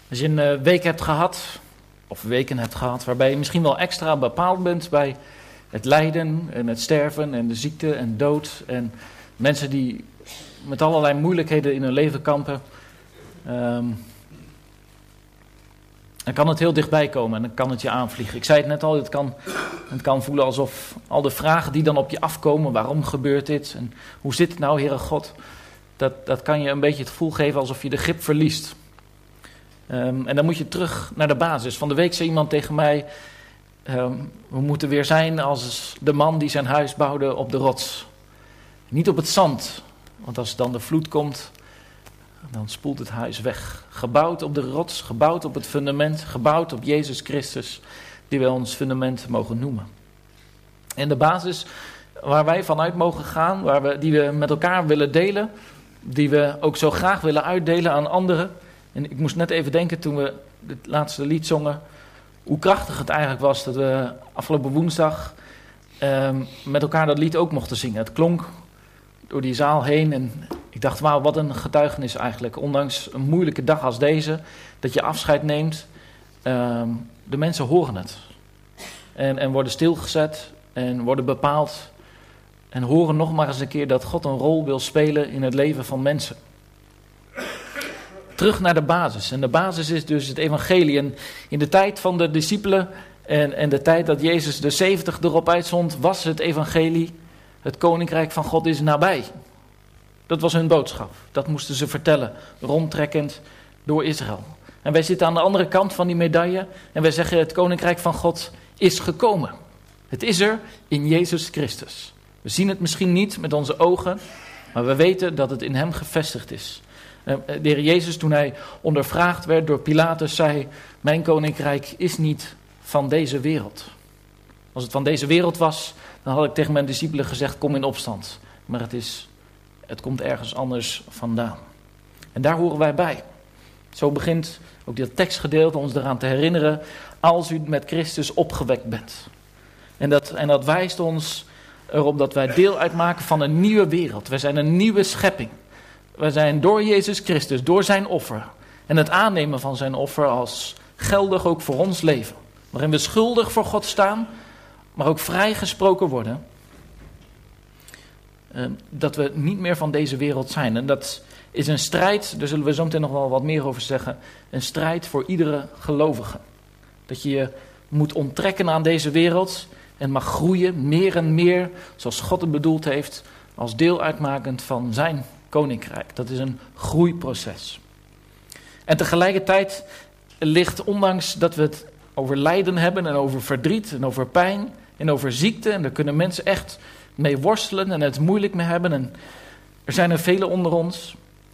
Als je een week hebt gehad, of weken hebt gehad, waarbij je misschien wel extra bepaald bent bij het lijden en het sterven en de ziekte en dood en mensen die met allerlei moeilijkheden in hun leven kampen, dan kan het heel dichtbij komen en dan kan het je aanvliegen. Ik zei het net al, het kan voelen alsof al de vragen die dan op je afkomen, waarom gebeurt dit en hoe zit het nou, Heere God, dat kan je een beetje het gevoel geven alsof je de grip verliest. En dan moet je terug naar de basis. Van de week zei iemand tegen mij, we moeten weer zijn als de man die zijn huis bouwde op de rots. Niet op het zand, want als dan de vloed komt, dan spoelt het huis weg. Gebouwd op de rots, gebouwd op het fundament, gebouwd op Jezus Christus, die wij ons fundament mogen noemen. En de basis waar wij vanuit mogen gaan, die we met elkaar willen delen, die we ook zo graag willen uitdelen aan anderen. En ik moest net even denken toen we het laatste lied zongen, hoe krachtig het eigenlijk was dat we afgelopen woensdag met elkaar dat lied ook mochten zingen. Het klonk door die zaal heen en ik dacht, wauw, wat een getuigenis eigenlijk. Ondanks een moeilijke dag als deze, dat je afscheid neemt, de mensen horen het. En worden stilgezet en worden bepaald en horen nog maar eens een keer dat God een rol wil spelen in het leven van mensen. Terug naar de basis. En de basis is dus het evangelie. En in de tijd van de discipelen en de tijd dat Jezus de 70 erop uitzond, was het evangelie, het koninkrijk van God is nabij. Dat was hun boodschap. Dat moesten ze vertellen, rondtrekkend door Israël. En wij zitten aan de andere kant van die medaille en wij zeggen het koninkrijk van God is gekomen. Het is er in Jezus Christus. We zien het misschien niet met onze ogen, maar we weten dat het in hem gevestigd is. De Heer Jezus, toen hij ondervraagd werd door Pilatus, zei, mijn koninkrijk is niet van deze wereld. Als het van deze wereld was, dan had ik tegen mijn discipelen gezegd, kom in opstand. Maar het komt ergens anders vandaan. En daar horen wij bij. Zo begint ook dit tekstgedeelte ons eraan te herinneren, als u met Christus opgewekt bent. En dat wijst ons erop dat wij deel uitmaken van een nieuwe wereld. Wij zijn een nieuwe schepping. Wij zijn door Jezus Christus, door zijn offer en het aannemen van zijn offer als geldig ook voor ons leven. Waarin we schuldig voor God staan, maar ook vrijgesproken worden. Dat we niet meer van deze wereld zijn. En dat is een strijd, daar zullen we zo meteen nog wel wat meer over zeggen. Een strijd voor iedere gelovige. Dat je je moet onttrekken aan deze wereld en mag groeien meer en meer zoals God het bedoeld heeft als deel uitmakend van zijn koninkrijk. Dat is een groeiproces. En tegelijkertijd ligt, ondanks dat we het over lijden hebben en over verdriet en over pijn en over ziekte, en daar kunnen mensen echt mee worstelen en het moeilijk mee hebben, en er zijn er velen onder ons,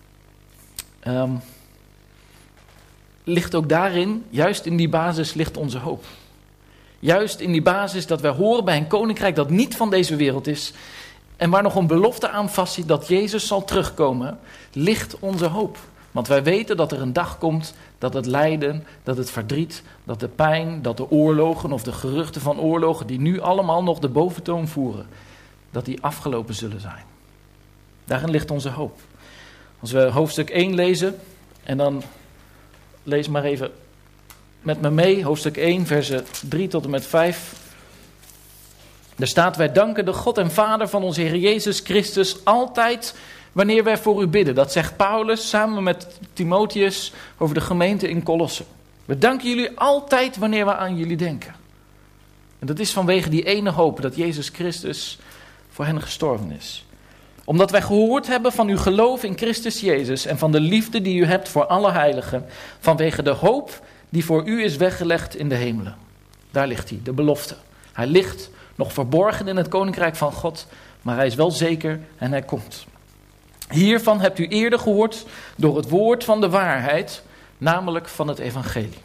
ligt ook daarin, juist in die basis ligt onze hoop. Juist in die basis dat wij horen bij een koninkrijk dat niet van deze wereld is en waar nog een belofte aan vastzit dat Jezus zal terugkomen, ligt onze hoop. Want wij weten dat er een dag komt dat het lijden, dat het verdriet, dat de pijn, dat de oorlogen of de geruchten van oorlogen die nu allemaal nog de boventoon voeren, dat die afgelopen zullen zijn. Daarin ligt onze hoop. Als we hoofdstuk 1 lezen, en dan lees maar even met me mee, hoofdstuk 1, versen 3 tot en met 5. Daar staat, wij danken de God en Vader van onze Heer Jezus Christus altijd wanneer wij voor u bidden. Dat zegt Paulus samen met Timotheus over de gemeente in Kolosse. We danken jullie altijd wanneer we aan jullie denken. En dat is vanwege die ene hoop dat Jezus Christus voor hen gestorven is. Omdat wij gehoord hebben van uw geloof in Christus Jezus en van de liefde die u hebt voor alle heiligen, vanwege de hoop die voor u is weggelegd in de hemelen. Daar ligt hij, de belofte. Hij ligt nog verborgen in het koninkrijk van God, maar hij is wel zeker en hij komt. Hiervan hebt u eerder gehoord door het woord van de waarheid, namelijk van het evangelie.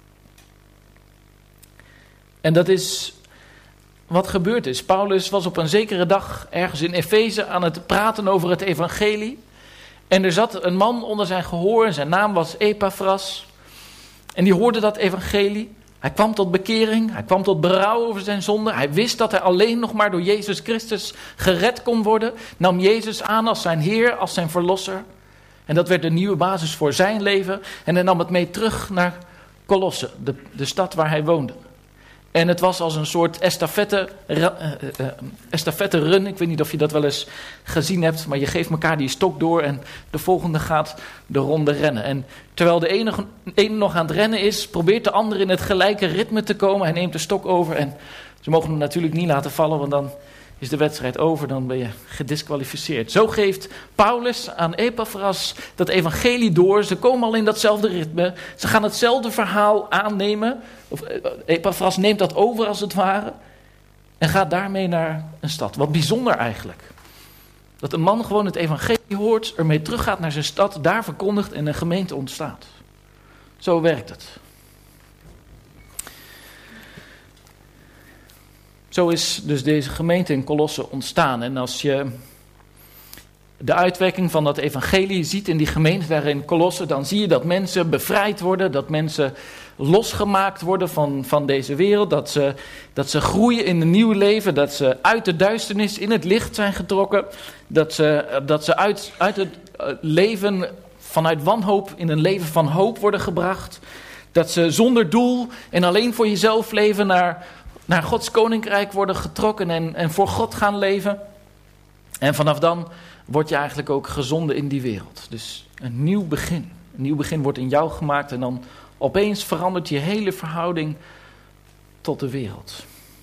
En dat is wat gebeurd is. Paulus was op een zekere dag ergens in Efeze aan het praten over het evangelie. En er zat een man onder zijn gehoor, en zijn naam was Epaphras. En die hoorde dat evangelie. Hij kwam tot bekering, hij kwam tot berouw over zijn zonde. Hij wist dat hij alleen nog maar door Jezus Christus gered kon worden. Nam Jezus aan als zijn Heer, als zijn Verlosser. En dat werd de nieuwe basis voor zijn leven. En hij nam het mee terug naar Colosse, de stad waar hij woonde. En het was als een soort estafette run. Ik weet niet of je dat wel eens gezien hebt, maar je geeft elkaar die stok door en de volgende gaat de ronde rennen. En terwijl de ene nog aan het rennen is, probeert de ander in het gelijke ritme te komen. Hij neemt de stok over en ze mogen hem natuurlijk niet laten vallen, want dan is de wedstrijd over, dan ben je gedisqualificeerd. Zo geeft Paulus aan Epaphras dat evangelie door. Ze komen al in datzelfde ritme. Ze gaan hetzelfde verhaal aannemen. Epaphras neemt dat over als het ware. En gaat daarmee naar een stad. Wat bijzonder eigenlijk. Dat een man gewoon het evangelie hoort, ermee teruggaat naar zijn stad, daar verkondigt en een gemeente ontstaat. Zo werkt het. Zo is dus deze gemeente in Colosse ontstaan. En als je de uitwerking van dat evangelie ziet in die gemeente daar in Colosse, dan zie je dat mensen bevrijd worden, dat mensen losgemaakt worden van deze wereld, dat ze groeien in een nieuw leven, dat ze uit de duisternis in het licht zijn getrokken, dat ze uit het leven vanuit wanhoop in een leven van hoop worden gebracht, dat ze zonder doel en alleen voor jezelf leven naar Gods koninkrijk worden getrokken en voor God gaan leven. En vanaf dan word je eigenlijk ook gezonden in die wereld. Dus een nieuw begin. Een nieuw begin wordt in jou gemaakt en dan opeens verandert je hele verhouding tot de wereld.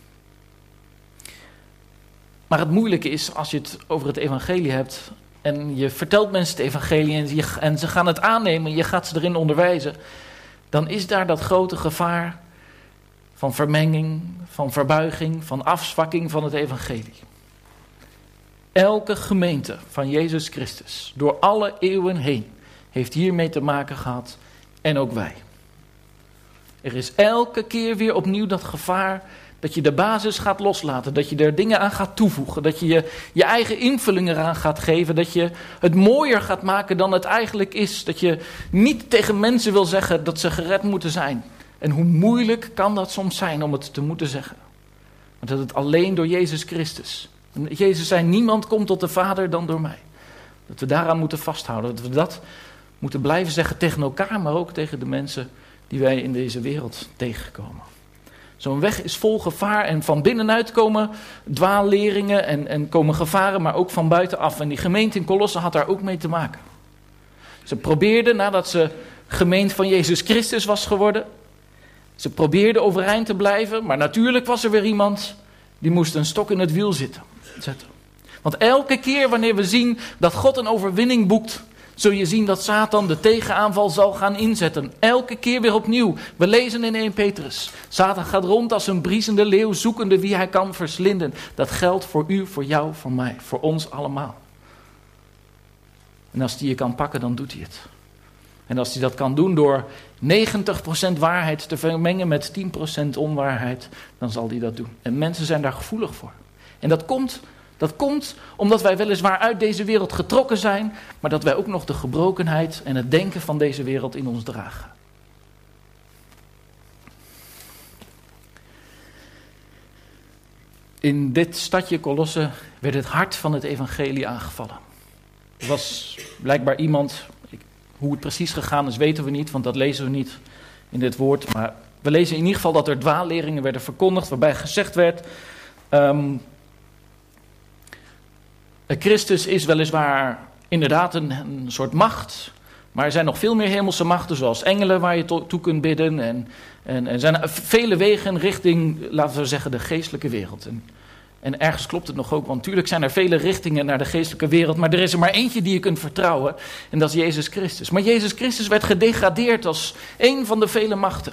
Maar het moeilijke is als je het over het evangelie hebt en je vertelt mensen het evangelie en ze gaan het aannemen en je gaat ze erin onderwijzen, dan is daar dat grote gevaar van vermenging, van verbuiging, van afzwakking van het evangelie. Elke gemeente van Jezus Christus, door alle eeuwen heen, heeft hiermee te maken gehad en ook wij. Er is elke keer weer opnieuw dat gevaar dat je de basis gaat loslaten, dat je er dingen aan gaat toevoegen, dat je je eigen invulling eraan gaat geven, dat je het mooier gaat maken dan het eigenlijk is, dat je niet tegen mensen wil zeggen dat ze gered moeten zijn. En hoe moeilijk kan dat soms zijn om het te moeten zeggen. Want dat het alleen door Jezus Christus. En Jezus zei, niemand komt tot de Vader dan door mij. Dat we daaraan moeten vasthouden. Dat we dat moeten blijven zeggen tegen elkaar, maar ook tegen de mensen die wij in deze wereld tegenkomen. Zo'n weg is vol gevaar en van binnenuit komen dwaalleringen en komen gevaren, maar ook van buitenaf. En die gemeente in Colosse had daar ook mee te maken. Ze probeerden, nadat ze gemeente van Jezus Christus was geworden, ze probeerden overeind te blijven, maar natuurlijk was er weer iemand die moest een stok in het wiel zetten. Want elke keer wanneer we zien dat God een overwinning boekt, zul je zien dat Satan de tegenaanval zal gaan inzetten. Elke keer weer opnieuw. We lezen in 1 Petrus. Satan gaat rond als een briesende leeuw, zoekende wie hij kan verslinden. Dat geldt voor u, voor jou, voor mij, voor ons allemaal. En als hij je kan pakken, dan doet hij het. En als hij dat kan doen door 90% waarheid te vermengen met 10% onwaarheid, dan zal hij dat doen. En mensen zijn daar gevoelig voor. En dat komt omdat wij weliswaar uit deze wereld getrokken zijn, maar dat wij ook nog de gebrokenheid en het denken van deze wereld in ons dragen. In dit stadje Colosse werd het hart van het evangelie aangevallen. Er was blijkbaar iemand, hoe het precies gegaan is weten we niet, want dat lezen we niet in dit woord. Maar we lezen in ieder geval dat er dwaalleringen werden verkondigd, waarbij gezegd werd, Christus is weliswaar inderdaad een soort macht, maar er zijn nog veel meer hemelse machten, zoals engelen waar je toe kunt bidden. En er zijn vele wegen richting, laten we zeggen, de geestelijke wereld. En ergens klopt het nog ook, want natuurlijk zijn er vele richtingen naar de geestelijke wereld, maar er is er maar eentje die je kunt vertrouwen, en dat is Jezus Christus. Maar Jezus Christus werd gedegradeerd als een van de vele machten.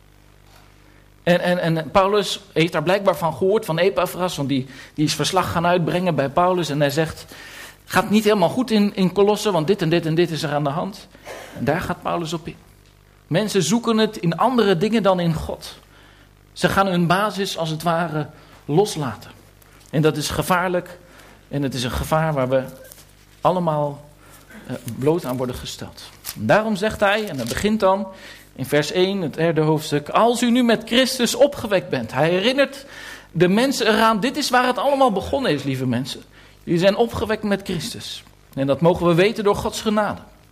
En Paulus heeft daar blijkbaar van gehoord, van Epaphras, want die is verslag gaan uitbrengen bij Paulus. En hij zegt, gaat niet helemaal goed in Colosse, want dit en dit en dit is er aan de hand. En daar gaat Paulus op in. Mensen zoeken het in andere dingen dan in God. Ze gaan hun basis als het ware loslaten. En dat is gevaarlijk. En het is een gevaar waar we allemaal bloot aan worden gesteld. En daarom zegt hij, en dat begint dan in vers 1, het derde hoofdstuk, als u nu met Christus opgewekt bent. Hij herinnert de mensen eraan, dit is waar het allemaal begonnen is, lieve mensen. Jullie zijn opgewekt met Christus. En dat mogen we weten door Gods genade.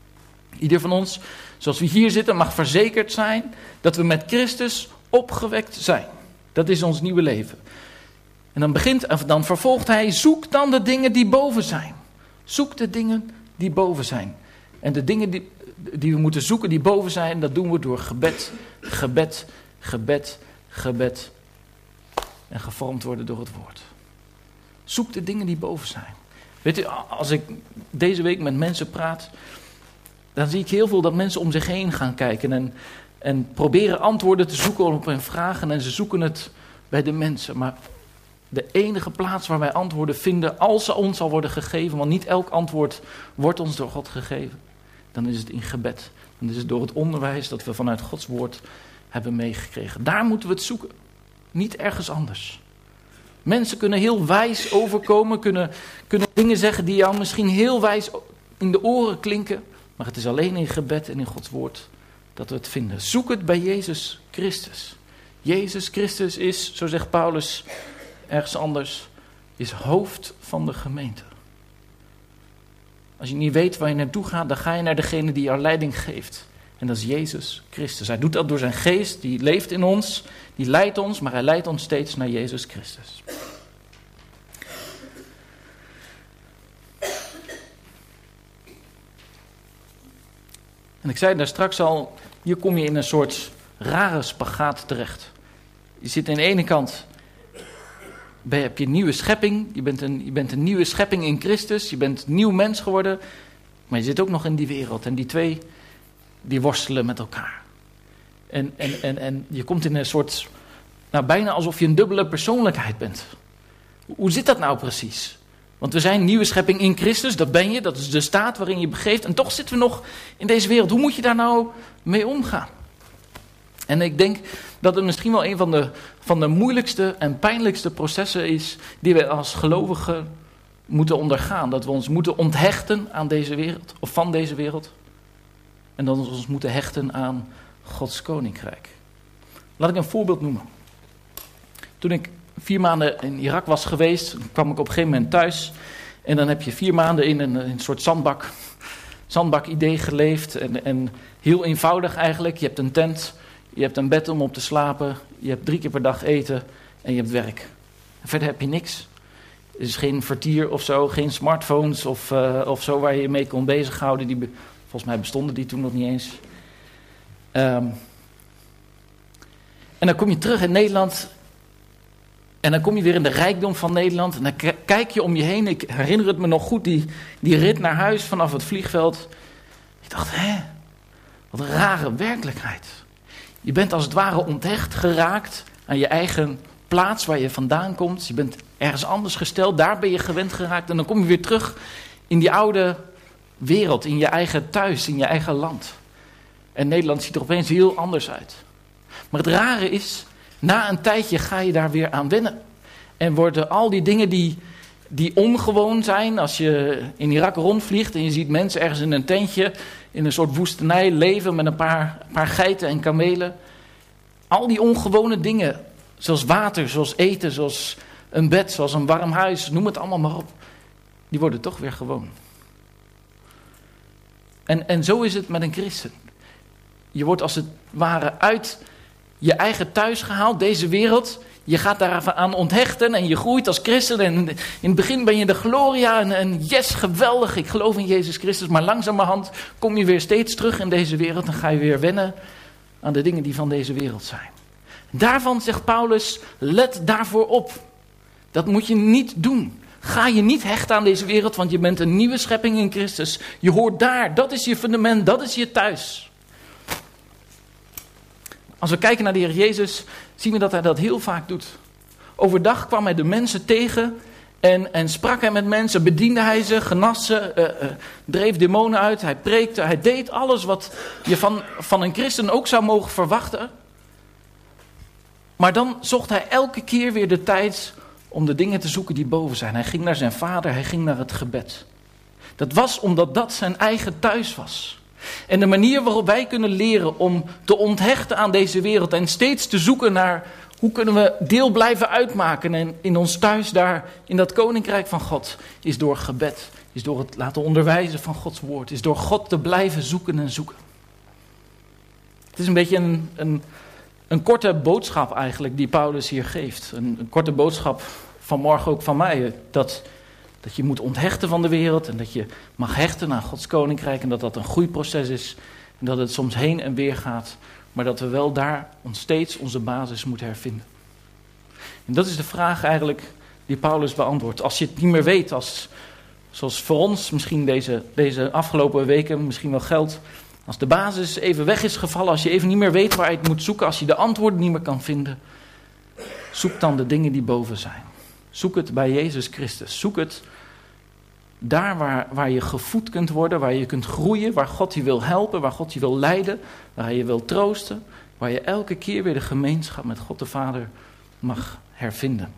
Ieder van ons, zoals we hier zitten, mag verzekerd zijn dat we met Christus opgewekt zijn. Dat is ons nieuwe leven. En dan vervolgt hij, zoek dan de dingen die boven zijn. Zoek de dingen die boven zijn. En de dingen die we moeten zoeken die boven zijn, dat doen we door gebed, gebed, gebed, gebed. En gevormd worden door het woord. Zoek de dingen die boven zijn. Weet u, als ik deze week met mensen praat, dan zie ik heel veel dat mensen om zich heen gaan kijken en proberen antwoorden te zoeken op hun vragen en ze zoeken het bij de mensen. Maar de enige plaats waar wij antwoorden vinden, als ze ons al worden gegeven, want niet elk antwoord wordt ons door God gegeven, dan is het in gebed. Dan is het door het onderwijs dat we vanuit Gods woord hebben meegekregen. Daar moeten we het zoeken, niet ergens anders. Mensen kunnen heel wijs overkomen, kunnen dingen zeggen die jou misschien heel wijs in de oren klinken, maar het is alleen in gebed en in Gods woord dat we het vinden. Zoek het bij Jezus Christus. Jezus Christus is, zo zegt Paulus ergens anders, is hoofd van de gemeente. Als je niet weet waar je naartoe gaat, dan ga je naar degene die jou leiding geeft. En dat is Jezus Christus. Hij doet dat door zijn geest, die leeft in ons, die leidt ons, maar hij leidt ons steeds naar Jezus Christus. En ik zei daar straks al, hier kom je in een soort rare spagaat terecht. Je zit aan de ene kant, heb je een nieuwe schepping, je bent een nieuwe schepping in Christus, je bent een nieuw mens geworden, maar je zit ook nog in die wereld. En die twee, die worstelen met elkaar. En je komt in een soort, bijna alsof je een dubbele persoonlijkheid bent. Hoe zit dat nou precies? Want we zijn een nieuwe schepping in Christus, dat ben je, dat is de staat waarin je begeeft. En toch zitten we nog in deze wereld. Hoe moet je daar nou mee omgaan? En ik denk dat het misschien wel een van de moeilijkste en pijnlijkste processen is die we als gelovigen moeten ondergaan. Dat we ons moeten onthechten aan deze wereld, of van deze wereld. En dat we ons moeten hechten aan Gods koninkrijk. Laat ik een voorbeeld noemen. Toen ik 4 maanden in Irak was geweest, kwam ik op een gegeven moment thuis. En dan heb je 4 maanden in een soort zandbak-idee geleefd. En heel eenvoudig eigenlijk. Je hebt een tent, je hebt een bed om op te slapen. Je hebt 3 keer per dag eten en je hebt werk. En verder heb je niks. Er is geen vertier of zo, geen smartphones of zo waar je je mee kon bezighouden. Volgens mij bestonden die toen nog niet eens. En dan kom je terug in Nederland. En dan kom je weer in de rijkdom van Nederland. En dan kijk je om je heen. Ik herinner het me nog goed, die rit naar huis vanaf het vliegveld. Ik dacht, wat een rare werkelijkheid. Je bent als het ware onthecht geraakt aan je eigen plaats waar je vandaan komt. Je bent ergens anders gesteld, daar ben je gewend geraakt. En dan kom je weer terug in die oude wereld, in je eigen thuis, in je eigen land. En Nederland ziet er opeens heel anders uit. Maar het rare is, na een tijdje ga je daar weer aan wennen. En worden al die dingen die ongewoon zijn, als je in Irak rondvliegt en je ziet mensen ergens in een tentje, in een soort woestenij leven met een paar geiten en kamelen. Al die ongewone dingen, zoals water, zoals eten, zoals een bed, zoals een warm huis, noem het allemaal maar op. Die worden toch weer gewoon. En zo is het met een christen. Je wordt als het ware uit je eigen thuis gehaald, deze wereld. Je gaat daar aan onthechten en je groeit als christen. En in het begin ben je de gloria en yes, geweldig, ik geloof in Jezus Christus. Maar langzamerhand kom je weer steeds terug in deze wereld en ga je weer wennen aan de dingen die van deze wereld zijn. Daarvan zegt Paulus, let daarvoor op. Dat moet je niet doen. Ga je niet hechten aan deze wereld, want je bent een nieuwe schepping in Christus. Je hoort daar, dat is je fundament, dat is je thuis. Als we kijken naar de Heer Jezus, zien we dat hij dat heel vaak doet. Overdag kwam hij de mensen tegen en sprak hij met mensen, bediende hij ze, genas ze, dreef demonen uit, hij preekte, hij deed alles wat je van een christen ook zou mogen verwachten. Maar dan zocht hij elke keer weer de tijd om de dingen te zoeken die boven zijn. Hij ging naar zijn vader, hij ging naar het gebed. Dat was omdat dat zijn eigen thuis was. En de manier waarop wij kunnen leren om te onthechten aan deze wereld en steeds te zoeken naar hoe kunnen we deel blijven uitmaken en in ons thuis daar in dat koninkrijk van God, is door gebed, is door het laten onderwijzen van Gods woord, is door God te blijven zoeken en zoeken. Het is een beetje een korte boodschap eigenlijk die Paulus hier geeft. Een korte boodschap vanmorgen ook van mij. Dat je moet onthechten van de wereld en dat je mag hechten aan Gods koninkrijk en dat dat een groeiproces is. En dat het soms heen en weer gaat, maar dat we wel daar steeds onze basis moeten hervinden. En dat is de vraag eigenlijk die Paulus beantwoordt. Als je het niet meer weet, zoals voor ons misschien deze afgelopen weken misschien wel geldt. Als de basis even weg is gevallen, als je even niet meer weet waar je het moet zoeken, als je de antwoorden niet meer kan vinden, zoek dan de dingen die boven zijn. Zoek het bij Jezus Christus. Zoek het daar waar je gevoed kunt worden, waar je kunt groeien, waar God je wil helpen, waar God je wil leiden, waar je wil troosten, waar je elke keer weer de gemeenschap met God de Vader mag hervinden.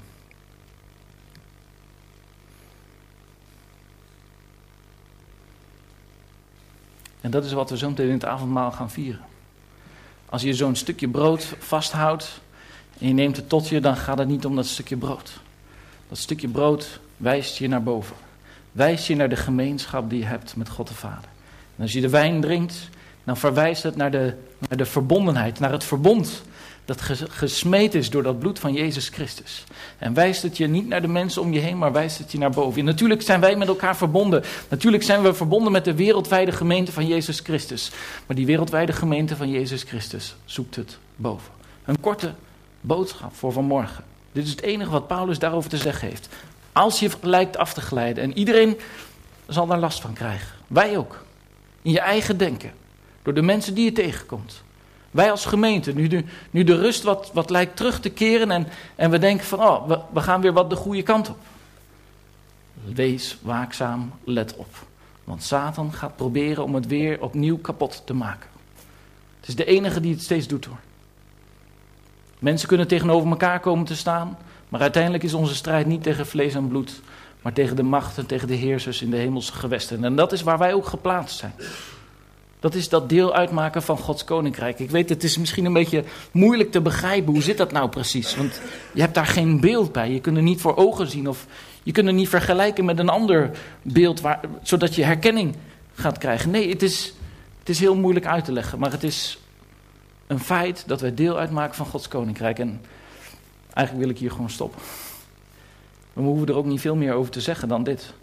En dat is wat we zo meteen in het avondmaal gaan vieren. Als je zo'n stukje brood vasthoudt en je neemt het tot je, dan gaat het niet om dat stukje brood. Dat stukje brood wijst je naar boven. Wijst je naar de gemeenschap die je hebt met God de Vader. En als je de wijn drinkt, dan verwijst het naar de verbondenheid, naar het verbond dat gesmeed is door dat bloed van Jezus Christus. En wijst het je niet naar de mensen om je heen, maar wijst het je naar boven. En natuurlijk zijn wij met elkaar verbonden. Natuurlijk zijn we verbonden met de wereldwijde gemeente van Jezus Christus. Maar die wereldwijde gemeente van Jezus Christus zoekt het boven. Een korte boodschap voor vanmorgen. Dit is het enige wat Paulus daarover te zeggen heeft. Als je lijkt af te glijden, en iedereen zal daar last van krijgen. Wij ook. In je eigen denken. Door de mensen die je tegenkomt. Wij als gemeente, nu de rust wat lijkt terug te keren en we denken van, we gaan weer wat de goede kant op. Wees waakzaam, let op. Want Satan gaat proberen om het weer opnieuw kapot te maken. Het is de enige die het steeds doet hoor. Mensen kunnen tegenover elkaar komen te staan, maar uiteindelijk is onze strijd niet tegen vlees en bloed, maar tegen de machten, tegen de heersers in de hemelse gewesten. En dat is waar wij ook geplaatst zijn. Dat is dat deel uitmaken van Gods koninkrijk. Ik weet, het is misschien een beetje moeilijk te begrijpen. Hoe zit dat nou precies? Want je hebt daar geen beeld bij. Je kunt er niet voor ogen zien. Of je kunt het niet vergelijken met een ander beeld. Zodat je herkenning gaat krijgen. Nee, het is heel moeilijk uit te leggen. Maar het is een feit dat wij deel uitmaken van Gods koninkrijk. En eigenlijk wil ik hier gewoon stoppen. We hoeven er ook niet veel meer over te zeggen dan dit.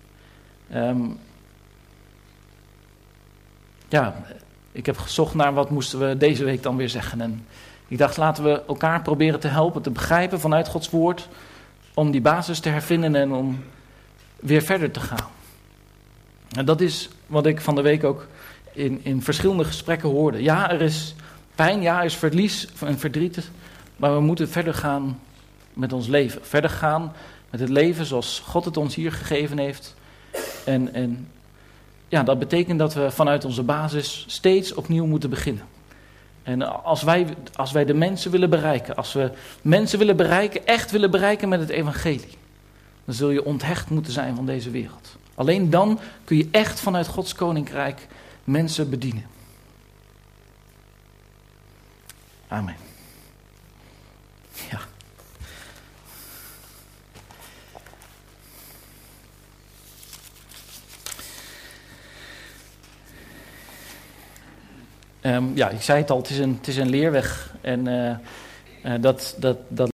Ik heb gezocht naar wat moesten we deze week dan weer zeggen. En ik dacht, laten we elkaar proberen te helpen, te begrijpen vanuit Gods woord. Om die basis te hervinden en om weer verder te gaan. En dat is wat ik van de week ook in verschillende gesprekken hoorde. Ja, er is pijn, ja, er is verlies en verdriet. Maar we moeten verder gaan met ons leven. Verder gaan met het leven zoals God het ons hier gegeven heeft. En dat betekent dat we vanuit onze basis steeds opnieuw moeten beginnen. En als wij de mensen willen bereiken, als we mensen willen bereiken, echt willen bereiken met het evangelie, dan zul je onthecht moeten zijn van deze wereld. Alleen dan kun je echt vanuit Gods koninkrijk mensen bedienen. Amen. Ja. Ik zei het al, het is een leerweg. En dat